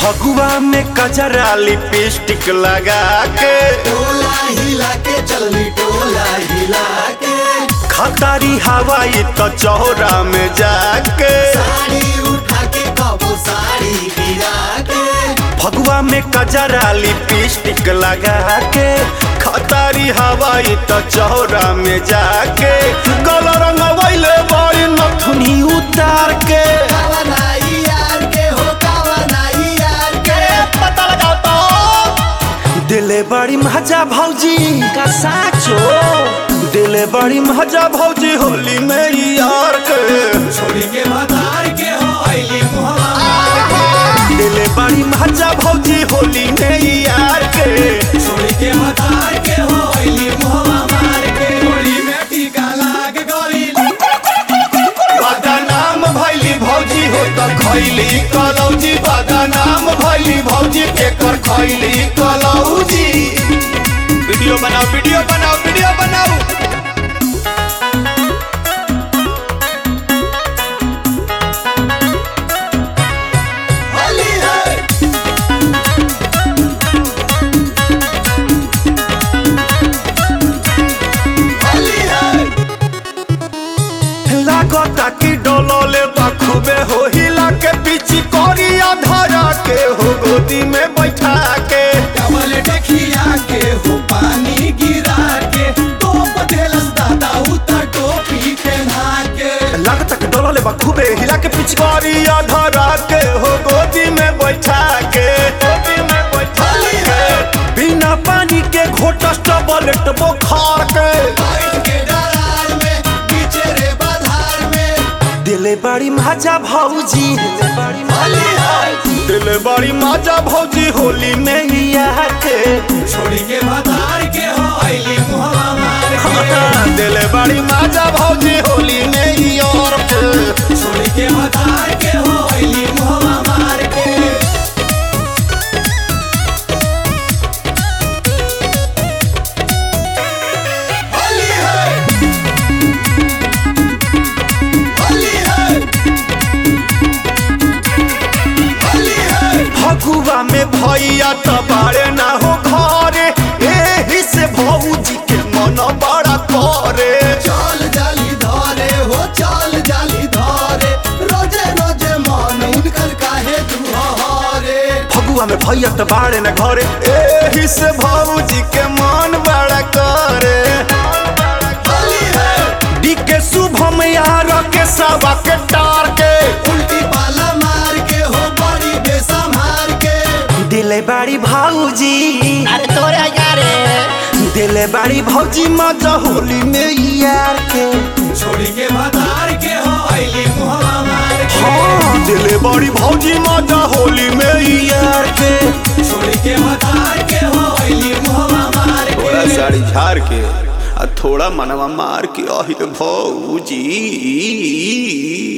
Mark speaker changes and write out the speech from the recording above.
Speaker 1: फगुआ में कजरा लिपस्टिक लगा के
Speaker 2: टोला हिला के चलनी टोला हिला के
Speaker 1: खतारी हवाई तो चौरा में जाके
Speaker 2: साड़ी उठा के कबो साड़ी गिरा के
Speaker 1: फगुआ में कजरा लिपस्टिक लगा के खतारी हवाई तो चौरा में जाके गल रंगवैले बड़ी नथुनी उतार के
Speaker 2: कावनाई यार के हो कावनाई यार के
Speaker 1: पता लगा तो दिले बड़ी मजा भौजी का साचो दिले बड़ी मजा भौजी होली में यार के
Speaker 2: छोड़ी के मदार के हो आईली मुहवा मार के
Speaker 1: दिले बड़ी मजा भौजी होली में यार के
Speaker 2: छोड़ी के मदार के हो आईली मुहवा मार के होली में टीका लाग गई
Speaker 1: बदनाम भैली भौजी हो तो खैली कलौजी बदनाम भैली भौजी केकर खैली कलौजी वीडियो बनाओ वीडियो बनाओ वीडियो बनाओ
Speaker 2: होली है होली है
Speaker 1: लागता कि डोलोले बखूबे हो हिला के पीछे कोरिया धरा के हो गोदी में बैठा के
Speaker 2: डबल डकिया के हो पानी गिरा के टोप देलस दादा उतर टोपी पहना के
Speaker 1: लागता कि डोलोले बखूबे हिला के पीछे कोरिया धरा के हो गोदी में बैठा के गोदी में बैठा के बिना पानी के घोटस टबलेट बुखार के
Speaker 2: बैठ के दरार में पीछे रे बाधार में
Speaker 1: दिले बड़ी मजा भौजी
Speaker 2: होली है
Speaker 1: दिले बड़ी मजा भौजी होली में यार के
Speaker 2: छोड़ी के बाधार के हो आईली मुहवा मार के
Speaker 1: दिले बड़ी मजा भौजी होली में यार के
Speaker 2: छोड़ी के बाधार के हो आईली मुहवा मार के होली है होली है होली है
Speaker 1: फगुआ में भैया तो बारे ना हो घरे एही से भौजी के मन बड़ा करे
Speaker 2: चाल जाली धारे हो चाल जाली धारे रोजे रोजे मन उनकर काहे दुहारे
Speaker 1: फगुआ में भैया तो बारे ना घरे एही से भौजी के मन बड़ा करे
Speaker 2: होली है
Speaker 1: डी के शुभम यार के सवा के टार के
Speaker 2: उल्टी पाला मार के हो बड़ी बेसंभार के
Speaker 1: दिले बड़ी भौजी
Speaker 3: अरे तोरे यारे
Speaker 1: दिले बड़ी भौजी मजा होली में यार के
Speaker 2: छोड़ी के बाजार के हो आईली मुहवा मार के
Speaker 1: हाँ दिले बड़ी भौजी मजा होली में यार के
Speaker 2: छोड़ी के बाजार के हो आईली मुहवा मार
Speaker 1: थोड़ा
Speaker 2: के
Speaker 1: साड़ी झाड़ के और थोड़ा मनवा मार के अहिल भौजी